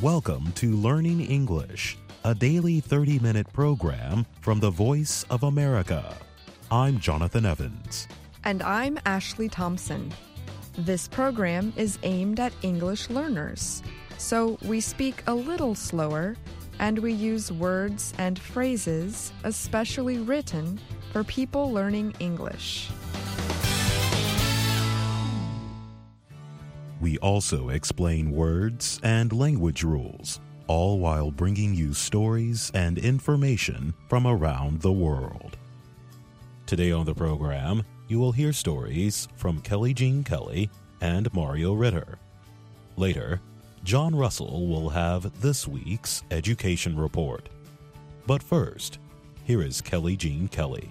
Welcome to Learning English, a daily 30-minute program from the Voice of America. I'm Jonathan Evans. And I'm Ashley Thompson. This program is aimed at English learners, so we speak a little slower and we use words and phrases especially written for people learning English. We also explain words and language rules, all while bringing you stories and information from around the world. Today on the program, you will hear stories from Kelly Jean Kelly and Mario Ritter. Later, John Russell will have this week's education report. But first, here is Kelly Jean Kelly.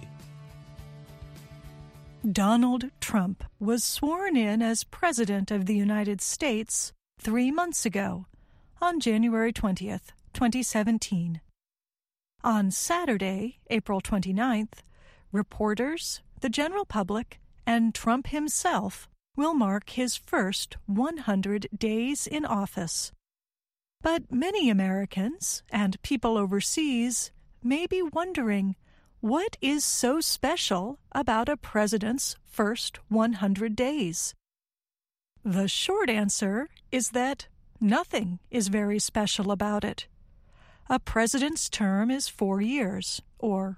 Donald Trump was sworn in as President of the United States 3 months ago, on January 20th, 2017. On Saturday, April 29th, reporters, the general public, and Trump himself will mark his first 100 days in office. But many Americans and people overseas may be wondering, what is so special about a president's first 100 days? The short answer is that nothing is very special about it. A president's term is 4 years, or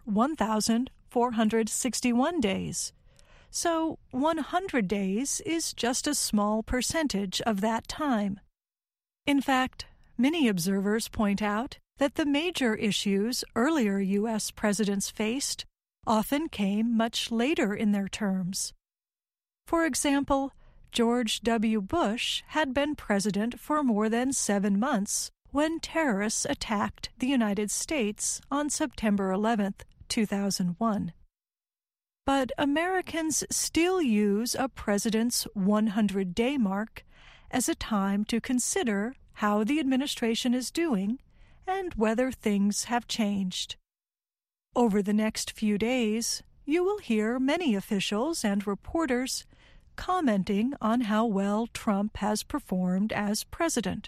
1,461 days. So 100 days is just a small percentage of that time. In fact, many observers point out that the major issues earlier U.S. presidents faced often came much later in their terms. For example, George W. Bush had been president for more than 7 months when terrorists attacked the United States on September 11, 2001. But Americans still use a president's 100-day mark as a time to consider how the administration is doing and whether things have changed. Over the next few days, you will hear many officials and reporters commenting on how well Trump has performed as president.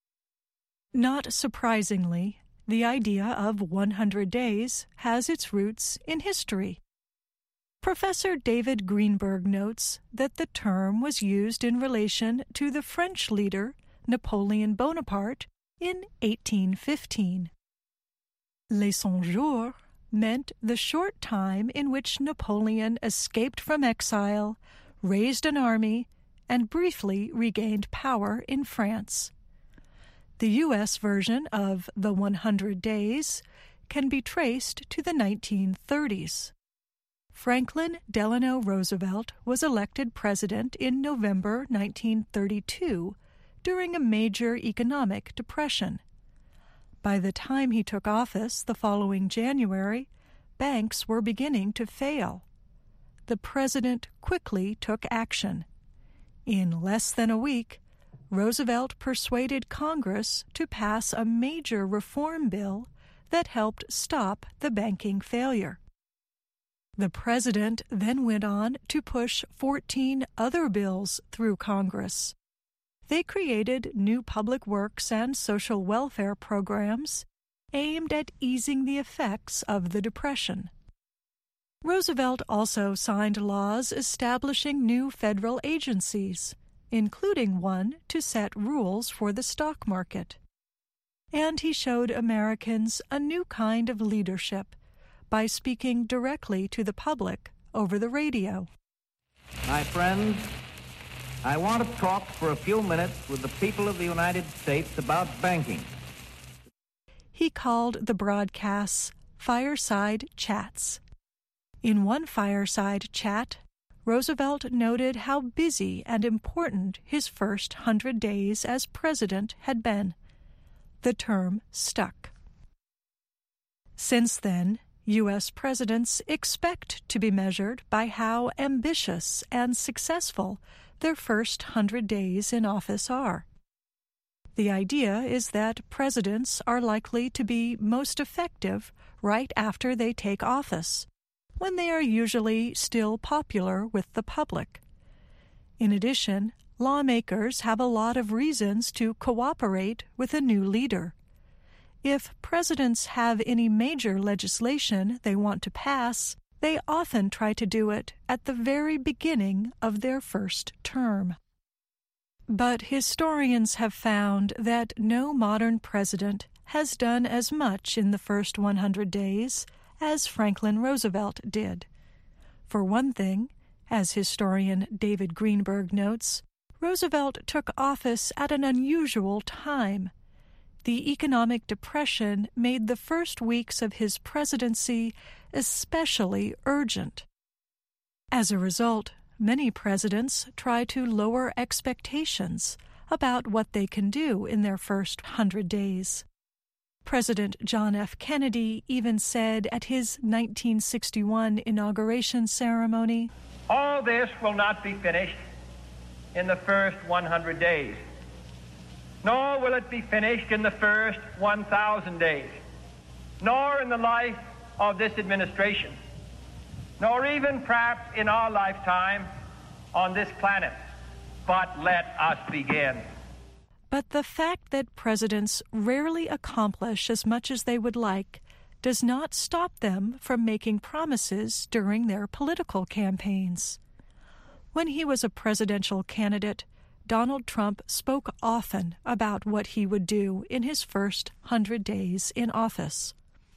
Not surprisingly, the idea of 100 days has its roots in history. Professor David Greenberg notes that the term was used in relation to the French leader Napoleon Bonaparte in 1815. Les 100 jours meant the short time in which Napoleon escaped from exile, raised an army, and briefly regained power in France. The U.S. version of the 100 days can be traced to the 1930s. Franklin Delano Roosevelt was elected president in November 1932 during a major economic depression. By the time he took office the following January, banks were beginning to fail. The president quickly took action. In less than a week, Roosevelt persuaded Congress to pass a major reform bill that helped stop the banking failure. The president then went on to push 14 other bills through Congress. They created new public works and social welfare programs aimed at easing the effects of the Depression. Roosevelt also signed laws establishing new federal agencies, including one to set rules for the stock market. And he showed Americans a new kind of leadership by speaking directly to the public over the radio. My friends, I want to talk for a few minutes with the people of the United States about banking. He called the broadcasts fireside chats. In one fireside chat, Roosevelt noted how busy and important his first 100 days as president had been. The term stuck. Since then, U.S. presidents expect to be measured by how ambitious and successful their first 100 days in office are. The idea is that presidents are likely to be most effective right after they take office, when they are usually still popular with the public. In addition, lawmakers have a lot of reasons to cooperate with a new leader. If presidents have any major legislation they want to pass, they often try to do it at the very beginning of their first term. But historians have found that no modern president has done as much in the first 100 days as Franklin Roosevelt did. For one thing, as historian David Greenberg notes, Roosevelt took office at an unusual time. The economic depression made the first weeks of his presidency especially urgent. As a result, many presidents try to lower expectations about what they can do in their first 100 days. President John F. Kennedy even said at his 1961 inauguration ceremony, "All this will not be finished in the first 100 days, nor will it be finished in the first 1,000 days, nor in the life of this administration, nor even perhaps in our lifetime on this planet. But let us begin." But the fact that presidents rarely accomplish as much as they would like does not stop them from making promises during their political campaigns. When he was a presidential candidate, Donald Trump spoke often about what he would do in his first 100 days in office.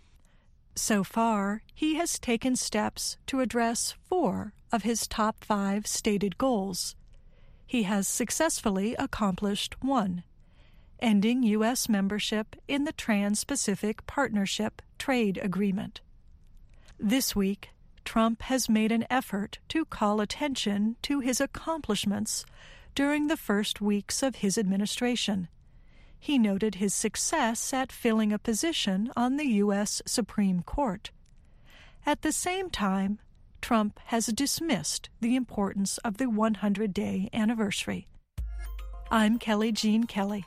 So far, he has taken steps to address 4 of his top 5 stated goals. He has successfully accomplished 1, ending U.S. membership in the Trans-Pacific Partnership Trade Agreement. This week, Trump has made an effort to call attention to his accomplishments during the first weeks of his administration. He noted his success at filling a position on the U.S. Supreme Court. At the same time, Trump has dismissed the importance of the 100-day anniversary. I'm Kelly Jean Kelly.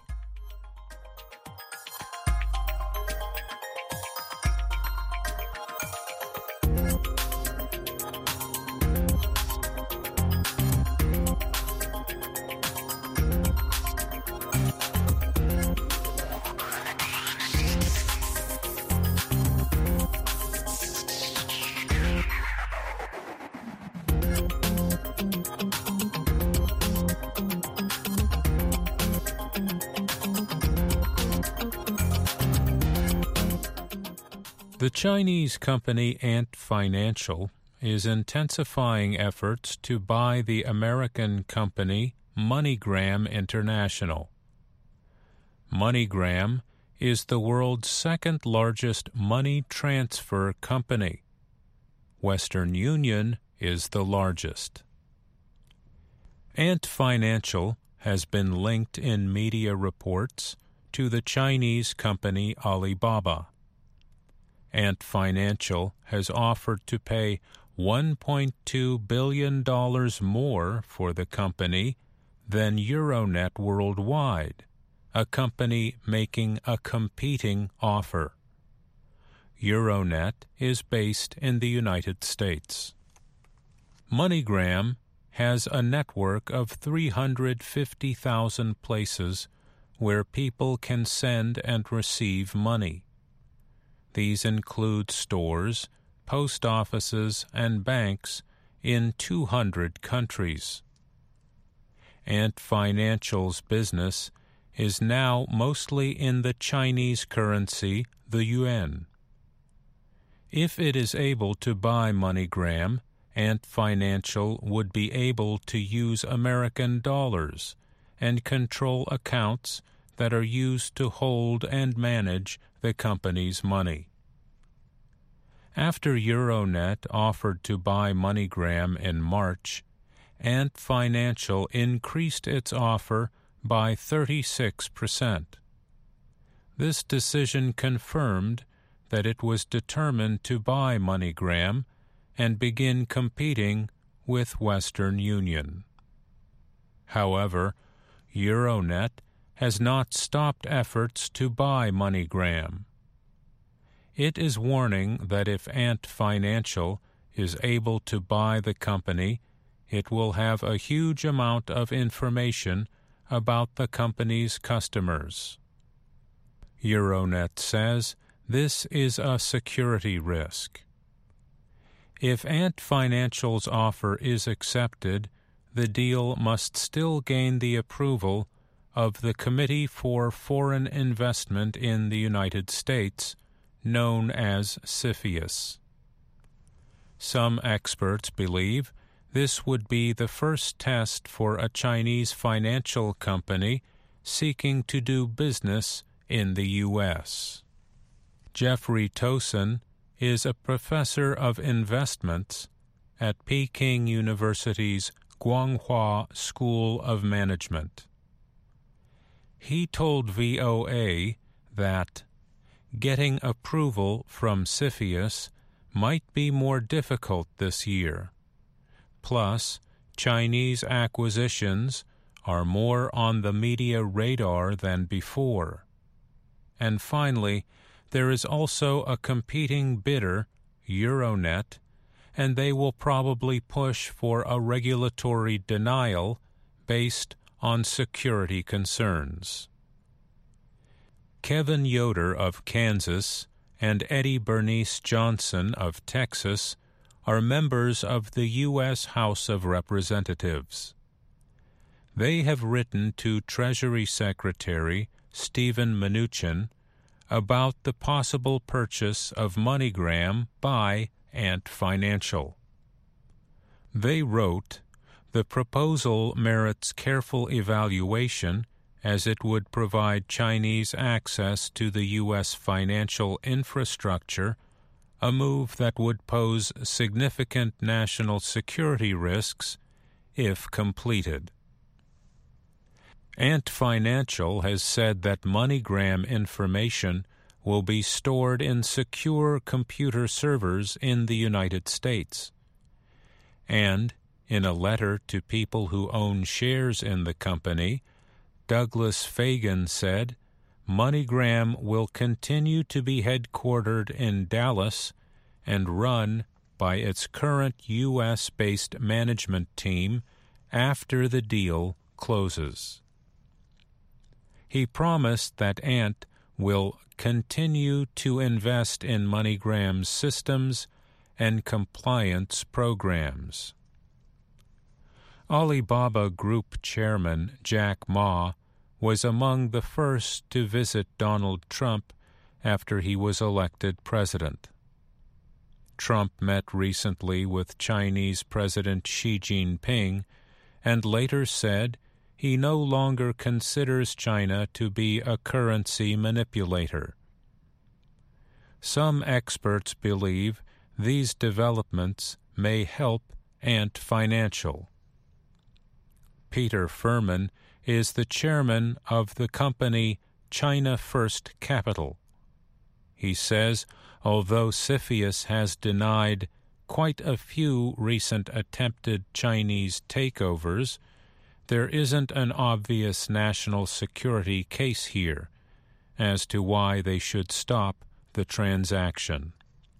The Chinese company Ant Financial is intensifying efforts to buy the American company MoneyGram International. MoneyGram is the world's second-largest money transfer company. Western Union is the largest. Ant Financial has been linked in media reports to the Chinese company Alibaba. Ant Financial has offered to pay $1.2 billion more for the company than Euronet Worldwide, a company making a competing offer. Euronet is based in the United States. MoneyGram has a network of 350,000 places where people can send and receive money. These include stores, post offices, and banks in 200 countries. Ant Financial's business is now mostly in the Chinese currency, the yuan. If it is able to buy MoneyGram, Ant Financial would be able to use American dollars and control accounts that are used to hold and manage the company's money. After Euronet offered to buy MoneyGram in March, Ant Financial increased its offer by 36%. This decision confirmed that it was determined to buy MoneyGram and begin competing with Western Union. However, Euronet has not stopped efforts to buy MoneyGram. It is warning that if Ant Financial is able to buy the company, it will have a huge amount of information about the company's customers. Euronet says this is a security risk. If Ant Financial's offer is accepted, the deal must still gain the approval of the Committee for Foreign Investment in the United States, known as CFIUS. Some experts believe this would be the first test for a Chinese financial company seeking to do business in the U.S. Jeffrey Tosin is a professor of investments at Peking University's Guanghua School of Management. He told VOA that getting approval from CFIUS might be more difficult this year. Plus, Chinese acquisitions are more on the media radar than before. And finally, there is also a competing bidder, Euronet, and they will probably push for a regulatory denial based on security concerns. Kevin Yoder of Kansas and Eddie Bernice Johnson of Texas are members of the U.S. House of Representatives. They have written to Treasury Secretary Stephen Mnuchin about the possible purchase of MoneyGram by Ant Financial. They wrote, "The proposal merits careful evaluation as it would provide Chinese access to the U.S. financial infrastructure, a move that would pose significant national security risks if completed." Ant Financial has said that MoneyGram information will be stored in secure computer servers in the United States. And, in a letter to people who own shares in the company, Douglas Fagan said, MoneyGram will continue to be headquartered in Dallas and run by its current U.S.-based management team after the deal closes. He promised that Ant will continue to invest in MoneyGram's systems and compliance programs. Alibaba Group Chairman Jack Ma was among the first to visit Donald Trump after he was elected president. Trump met recently with Chinese President Xi Jinping and later said he no longer considers China to be a currency manipulator. Some experts believe these developments may help Ant Financial. Peter Furman is the chairman of the company China First Capital. He says, although CFIUS has denied quite a few recent attempted Chinese takeovers, there isn't an obvious national security case here as to why they should stop the transaction.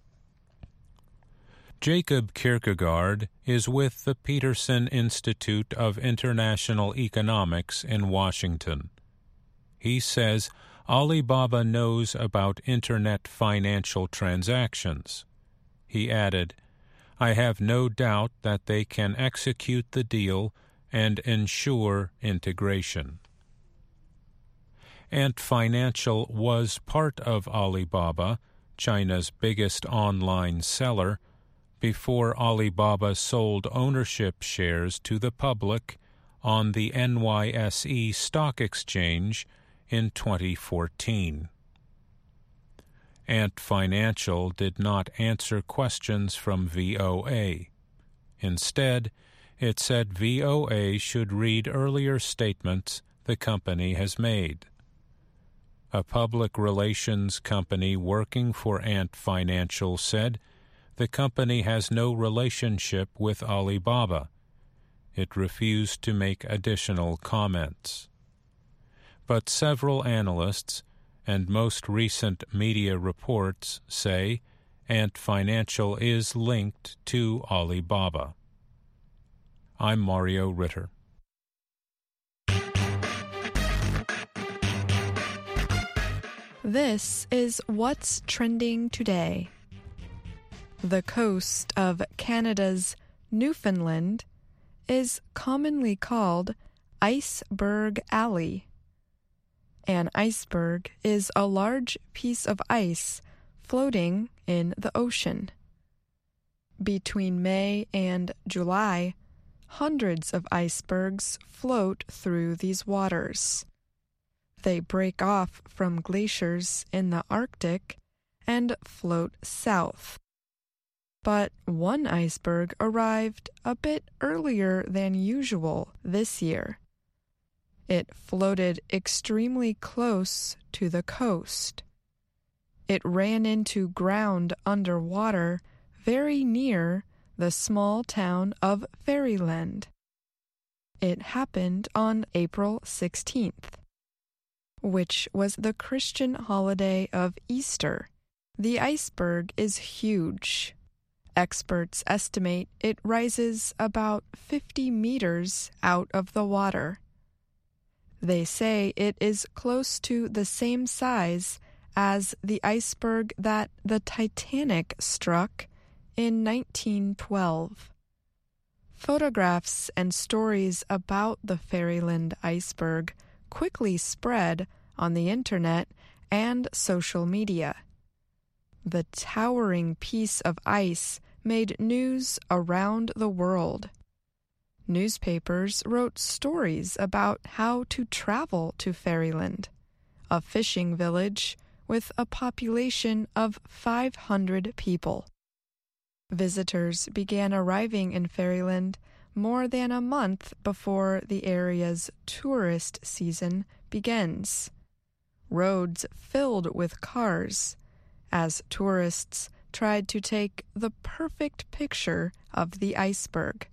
Jacob Kierkegaard is with the Peterson Institute of International Economics in Washington. He says Alibaba knows about Internet financial transactions. He added, I have no doubt that they can execute the deal and ensure integration. Ant Financial was part of Alibaba, China's biggest online seller, before Alibaba sold ownership shares to the public on the NYSE stock exchange in 2014. Ant Financial did not answer questions from VOA. Instead, it said VOA should read earlier statements the company has made. A public relations company working for Ant Financial said the company has no relationship with Alibaba. It refused to make additional comments. But several analysts and most recent media reports say Ant Financial is linked to Alibaba. I'm Mario Ritter. This is What's Trending Today. The coast of Canada's Newfoundland is commonly called Iceberg Alley. An iceberg is a large piece of ice floating in the ocean. Between May and July, hundreds of icebergs float through these waters. They break off from glaciers in the Arctic and float south. But one iceberg arrived a bit earlier than usual this year. It floated extremely close to the coast. It ran into ground underwater very near the small town of Ferryland. It happened on April 16th, which was the Christian holiday of Easter. The iceberg is huge. Experts estimate it rises about 50 meters out of the water. They say it is close to the same size as the iceberg that the Titanic struck in 1912. Photographs and stories about the Ferryland iceberg quickly spread on the internet and social media. The towering piece of ice made news around the world. Newspapers wrote stories about how to travel to Ferryland, a fishing village with a population of 500 people. Visitors began arriving in Ferryland more than a month before the area's tourist season begins. Roads filled with cars as tourists tried to take the perfect picture of the iceberg.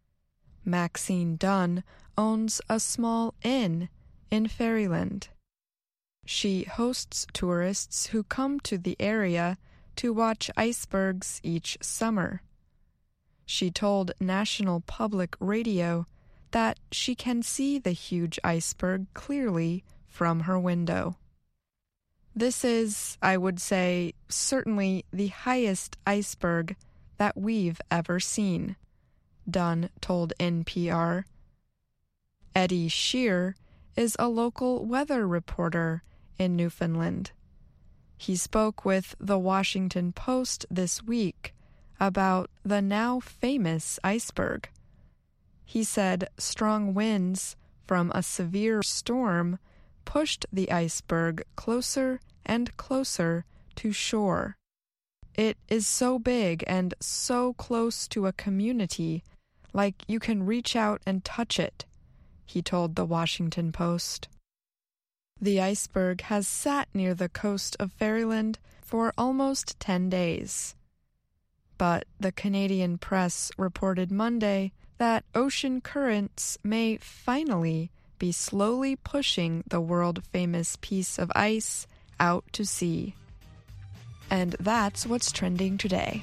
Maxine Dunn owns a small inn in Ferryland. She hosts tourists who come to the area to watch icebergs each summer. She told National Public Radio that she can see the huge iceberg clearly from her window. This is, I would say, certainly the highest iceberg that we've ever seen, Dunn told NPR. Eddie Shear is a local weather reporter in Newfoundland. He spoke with the Washington Post this week about the now famous iceberg. He said strong winds from a severe storm pushed the iceberg closer and closer to shore. It is so big and so close to a community, like you can reach out and touch it, he told the Washington Post. The iceberg has sat near the coast of Ferryland for almost 10 days. But the Canadian press reported Monday that ocean currents may finally be slowly pushing the world-famous piece of ice out to sea. And that's what's trending today.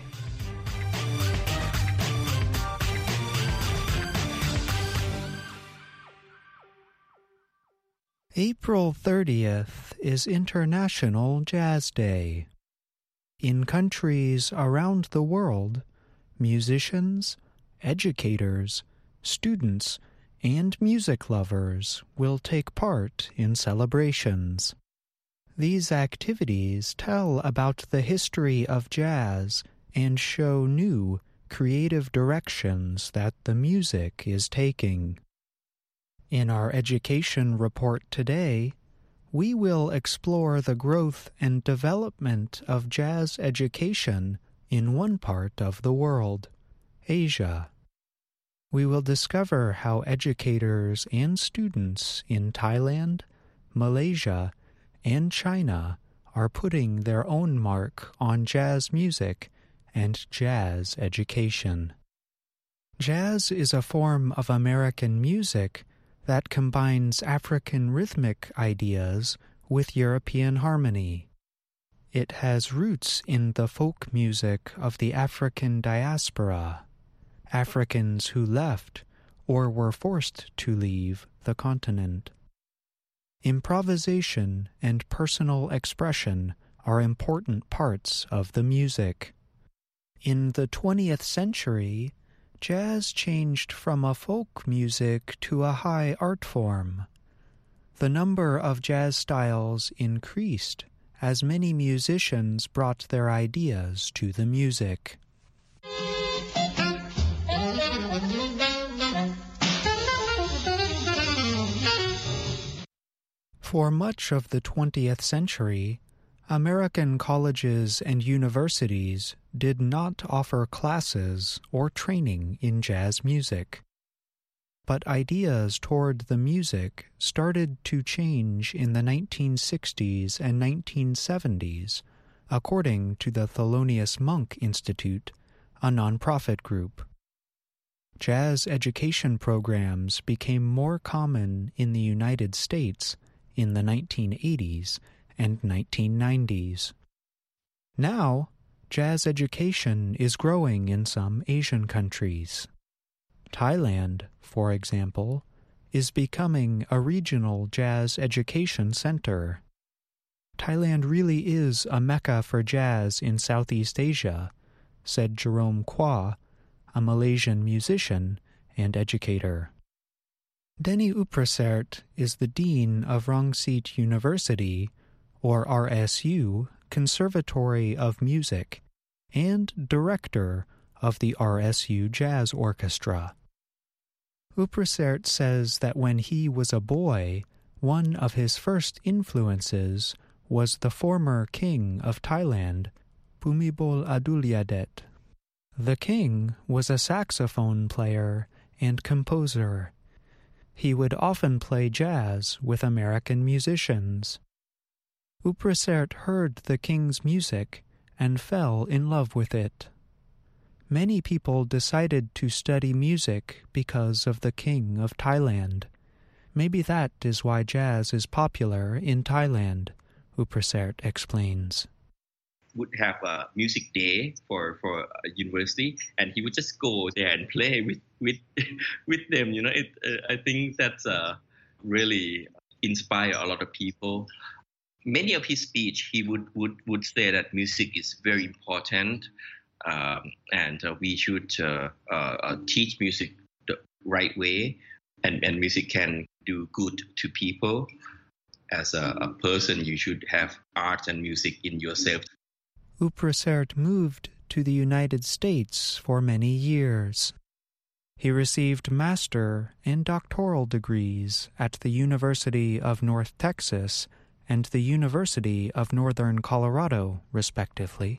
April 30th is International Jazz Day. In countries around the world, musicians, educators, students, and music lovers will take part in celebrations. These activities tell about the history of jazz and show new, creative directions that the music is taking. In our education report today, we will explore the growth and development of jazz education in one part of the world, Asia. We will discover how educators and students in Thailand, Malaysia, and China are putting their own mark on jazz music and jazz education. Jazz is a form of American music that combines African rhythmic ideas with European harmony. It has roots in the folk music of the African diaspora, Africans who left or were forced to leave the continent. Improvisation and personal expression are important parts of the music. In the 20th century, jazz changed from a folk music to a high art form. The number of jazz styles increased as many musicians brought their ideas to the music. For much of the 20th century, American colleges and universities did not offer classes or training in jazz music. But ideas toward the music started to change in the 1960s and 1970s, according to the Thelonious Monk Institute, a nonprofit group. Jazz education programs became more common in the United States in the 1980s and 1990s. Now, jazz education is growing in some Asian countries. Thailand, for example, is becoming a regional jazz education center. Thailand really is a mecca for jazz in Southeast Asia, said Jerome Kua, a Malaysian musician and educator. Denny Uprasert is the dean of Rangsit University, or RSU, Conservatory of Music, and director of the RSU Jazz Orchestra. Uprasert says that when he was a boy, one of his first influences was the former king of Thailand, Bhumibol Adulyadej. The king was a saxophone player and composer. He would often play jazz with American musicians. Uprasert heard the king's music and fell in love with it. Many people decided to study music because of the king of Thailand. Maybe that is why jazz is popular in Thailand, Uprasert explains. Would have a music day for a university, and he would just go there and play with them. I think that's really inspire a lot of people. Many of his speech, he would say that music is very important, and we should teach music the right way, and music can do good to people. As a person, you should have art and music in yourself. Uprasert moved to the United States for many years. He received master and doctoral degrees at the University of North Texas and the University of Northern Colorado, respectively.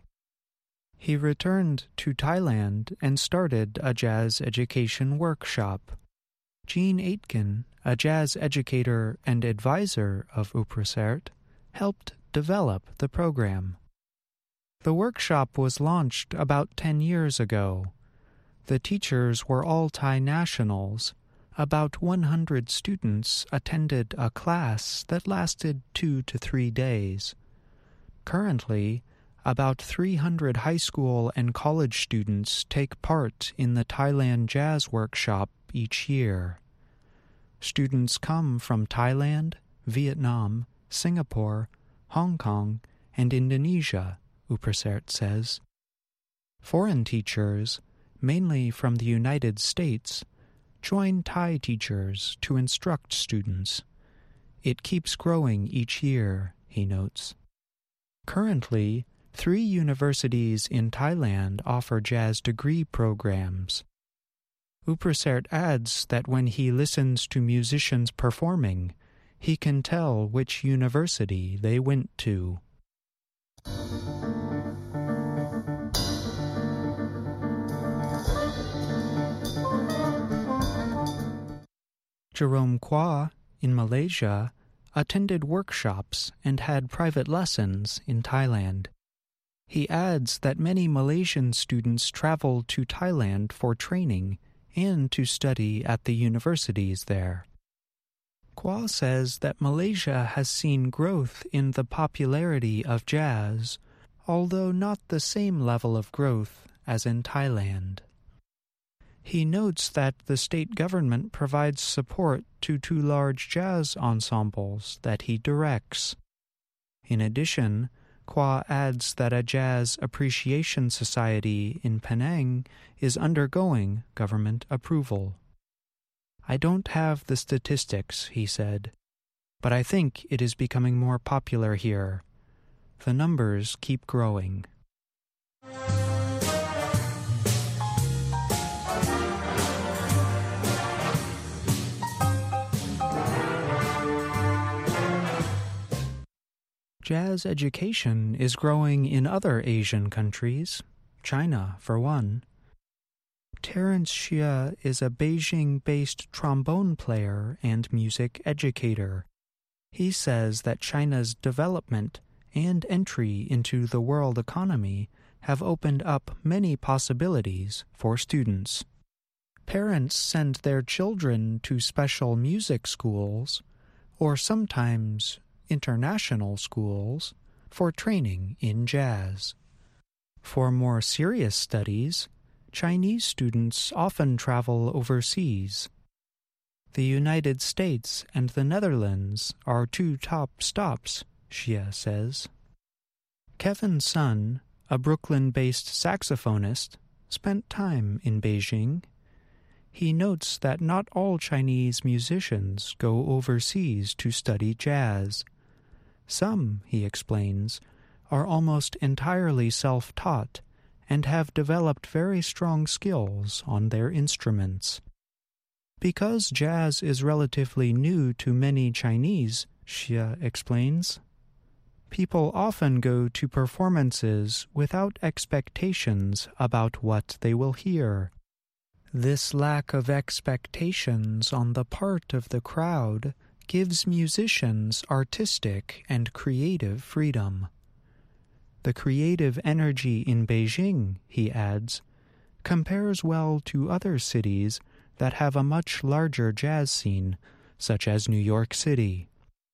He returned to Thailand and started a jazz education workshop. Gene Aitken, a jazz educator and advisor of Uprasert, helped develop the program. The workshop was launched about 10 years ago. The teachers were all Thai nationals. About 100 students attended a class that lasted 2 to 3 days. Currently, about 300 high school and college students take part in the Thailand Jazz Workshop each year. Students come from Thailand, Vietnam, Singapore, Hong Kong, and Indonesia, Uprasert says. Foreign teachers, mainly from the United States, join Thai teachers to instruct students. It keeps growing each year, he notes. Currently, 3 universities in Thailand offer jazz degree programs. Uprasert adds that when he listens to musicians performing, he can tell which university they went to. Jerome Kua, in Malaysia, attended workshops and had private lessons in Thailand. He adds that many Malaysian students travel to Thailand for training and to study at the universities there. Kua says that Malaysia has seen growth in the popularity of jazz, although not the same level of growth as in Thailand. He notes that the state government provides support to 2 large jazz ensembles that he directs. In addition, Kwa adds that a jazz appreciation society in Penang is undergoing government approval. I don't have the statistics, he said, but I think it is becoming more popular here. The numbers keep growing. Jazz education is growing in other Asian countries, China for one. Terence Xie is a Beijing-based trombone player and music educator. He says that China's development and entry into the world economy have opened up many possibilities for students. Parents send their children to special music schools, or sometimes international schools, for training in jazz. For more serious studies, Chinese students often travel overseas. The United States and the Netherlands are 2 top stops, Xie says. Kevin Sun, a Brooklyn-based saxophonist, spent time in Beijing. He notes that not all Chinese musicians go overseas to study jazz. Some, he explains, are almost entirely self-taught and have developed very strong skills on their instruments. Because jazz is relatively new to many Chinese, Xie explains, people often go to performances without expectations about what they will hear. This lack of expectations on the part of the crowd gives musicians artistic and creative freedom. The creative energy in Beijing, he adds, compares well to other cities that have a much larger jazz scene, such as New York City.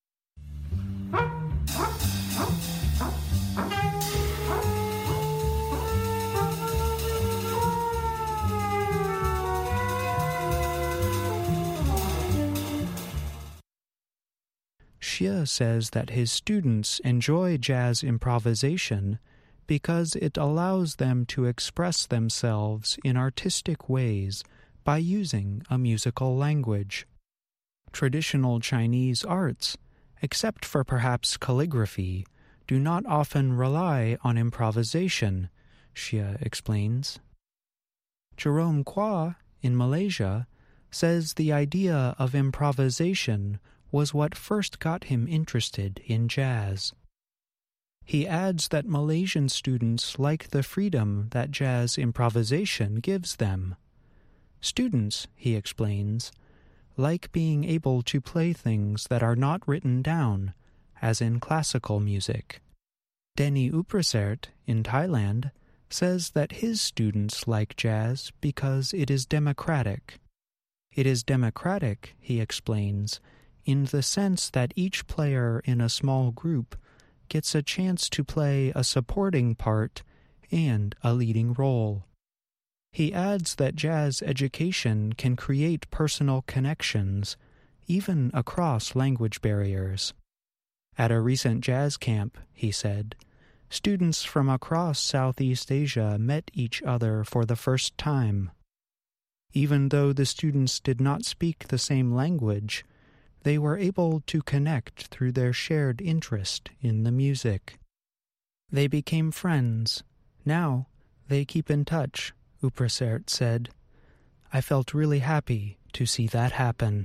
Xie says that his students enjoy jazz improvisation because it allows them to express themselves in artistic ways by using a musical language. Traditional Chinese arts, except for perhaps calligraphy, do not often rely on improvisation, Xie explains. Jerome Kwa, in Malaysia, says the idea of improvisation was what first got him interested in jazz. He adds that Malaysian students like the freedom that jazz improvisation gives them. Students, he explains, like being able to play things that are not written down, as in classical music. Denny Uprasert, in Thailand, says that his students like jazz because it is democratic. It is democratic, he explains, in the sense that each player in a small group gets a chance to play a supporting part and a leading role. He adds that jazz education can create personal connections, even across language barriers. At a recent jazz camp, he said, students from across Southeast Asia met each other for the first time. Even though the students did not speak the same language, they were able to connect through their shared interest in the music. They became friends. Now they keep in touch, Uprasert said. I felt really happy to see that happen.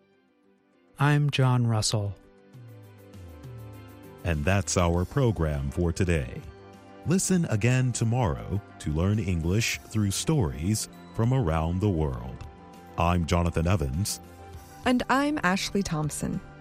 I'm John Russell. And that's our program for today. Listen again tomorrow to learn English through stories from around the world. I'm Jonathan Evans. And I'm Ashley Thompson.